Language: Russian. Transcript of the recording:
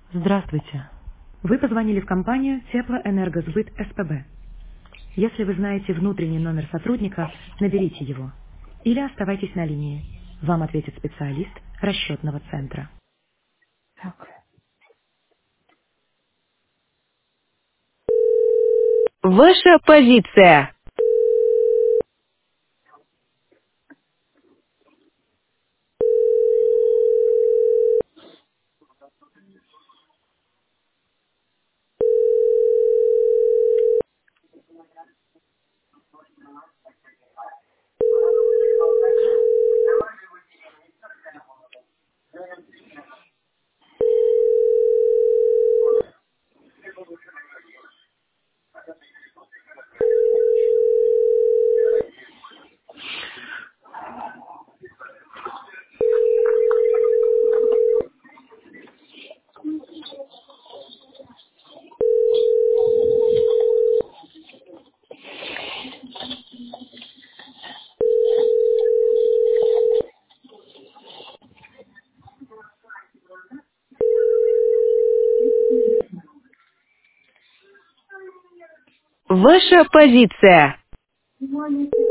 Здравствуйте. Вы позвонили в компанию Теплоэнергосбыт СПБ. Если вы знаете внутренний номер сотрудника, наберите его. Или оставайтесь на линии. Вам ответит специалист расчетного центра. Ваша позиция. Ваша позиция.